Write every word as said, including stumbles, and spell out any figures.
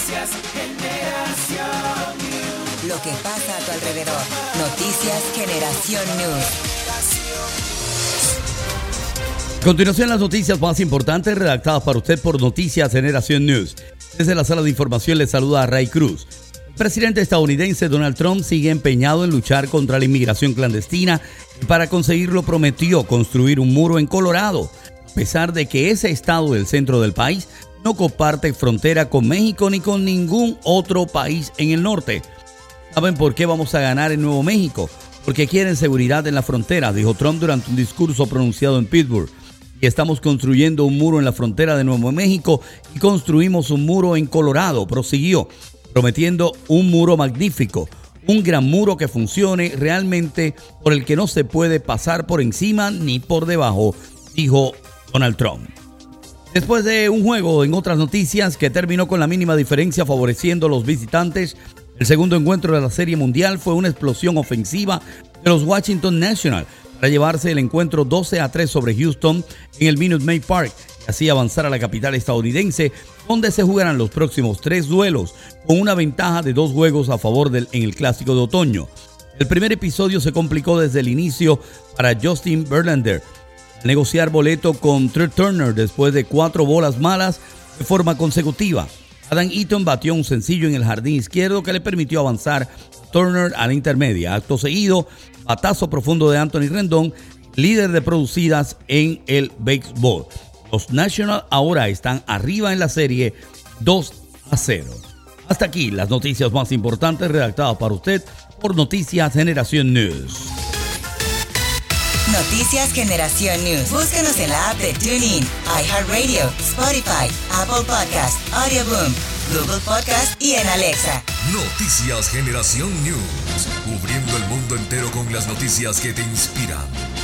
Noticias Generación News. Lo que pasa a tu alrededor. Noticias Generación News. A continuación, las noticias más importantes redactadas para usted por Noticias Generación News. Desde la sala de información les saluda a Ray Cruz. El presidente estadounidense Donald Trump sigue empeñado en luchar contra la inmigración clandestina y para conseguirlo prometió construir un muro en Colorado, a pesar de que ese estado del centro del país no comparte frontera con México ni con ningún otro país en el norte. ¿Saben por qué vamos a ganar en Nuevo México? Porque quieren seguridad en la frontera, dijo Trump durante un discurso pronunciado en Pittsburgh. Y estamos construyendo un muro en la frontera de Nuevo México y construimos un muro en Colorado, prosiguió, prometiendo un muro magnífico, un gran muro que funcione realmente, por el que no se puede pasar por encima ni por debajo, dijo Donald Trump. Después de un juego en otras noticias que terminó con la mínima diferencia favoreciendo a los visitantes, el segundo encuentro de la Serie Mundial fue una explosión ofensiva de los Washington Nationals para llevarse el encuentro doce a tres sobre Houston en el Minute Maid Park y así avanzar a la capital estadounidense, donde se jugarán los próximos tres duelos con una ventaja de dos juegos a favor del, en el Clásico de Otoño. El primer episodio se complicó desde el inicio para Justin Verlander al negociar boleto con Trey Turner después de cuatro bolas malas de forma consecutiva. Adam Eaton batió un sencillo en el jardín izquierdo que le permitió avanzar a Turner a la intermedia. Acto seguido, batazo profundo de Anthony Rendón, líder de producidas en el béisbol. Los Nationals ahora están arriba en la serie dos a cero. Hasta aquí las noticias más importantes redactadas para usted por Noticias Generación News. Noticias Generación News. Búscanos en la app de TuneIn, iHeartRadio, Spotify, Apple Podcast, Audioboom, Google Podcast y en Alexa. Noticias Generación News. Cubriendo el mundo entero con las noticias que te inspiran.